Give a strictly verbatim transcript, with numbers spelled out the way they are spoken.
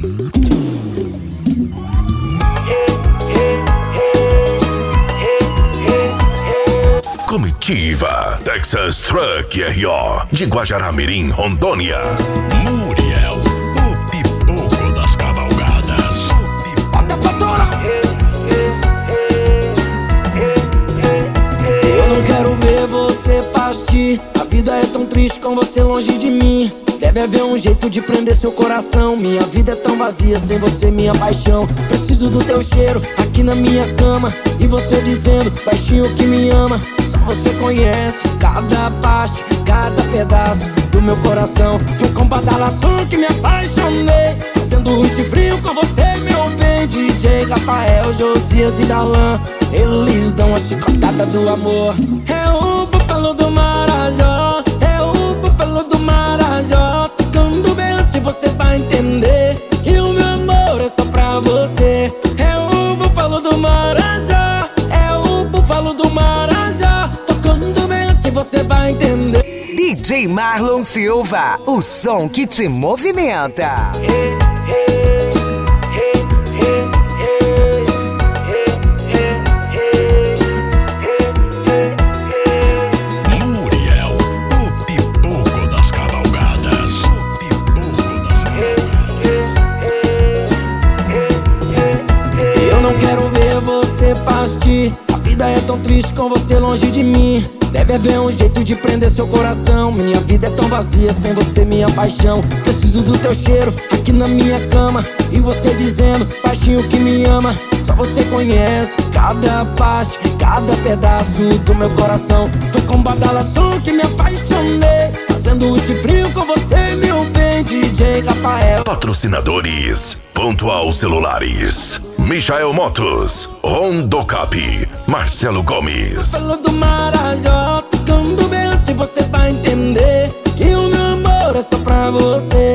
Comitiva Texas Truck R O de Guajará-Mirim, Rondônia. Muriel, o pipoco das cavalgadas. Bota pra torar. Eu não quero ver você partir. A vida é tão triste com você longe de mim. Deve haver um jeito de prender seu coração. Minha vida é tão vazia sem você, minha paixão. Preciso do teu cheiro aqui na minha cama. E você dizendo baixinho que me ama. Só você conhece cada parte, cada pedaço do meu coração. Foi com badalação que me apaixonei, fazendo rush frio com você, meu bem. D J Rafael, Josias e Darlan, eles dão a chicotada do amor. É o búfalo do Marajó, é o búfalo do Marajó. Tocando bem antes você vai entender que o meu amor é só pra você. É o búfalo do Marajó, é o búfalo do Marajó. Tocando bem antes você vai entender. D J Marlon Silva, o som que te movimenta. Muriel, o pipoco das cavalgadas. O pipoco das cavalgadas. Eu não quero ver você partir. A vida é tão triste com você longe de mim. Deve haver um jeito de prender seu coração. Minha vida é tão vazia sem você, minha paixão. Preciso do teu cheiro aqui na minha cama. E você dizendo baixinho que me ama. Só você conhece cada parte, cada pedaço do meu coração. Foi com badalação que me apaixonei, fazendo esse frio com você, meu bem. D J Rafael. Patrocinadores: Pontual Celulares, Michael Motos, Rondocap, Marcelo Gomes. Búfalo do Marajó, tocando bem antes você vai entender que o meu amor é só pra você.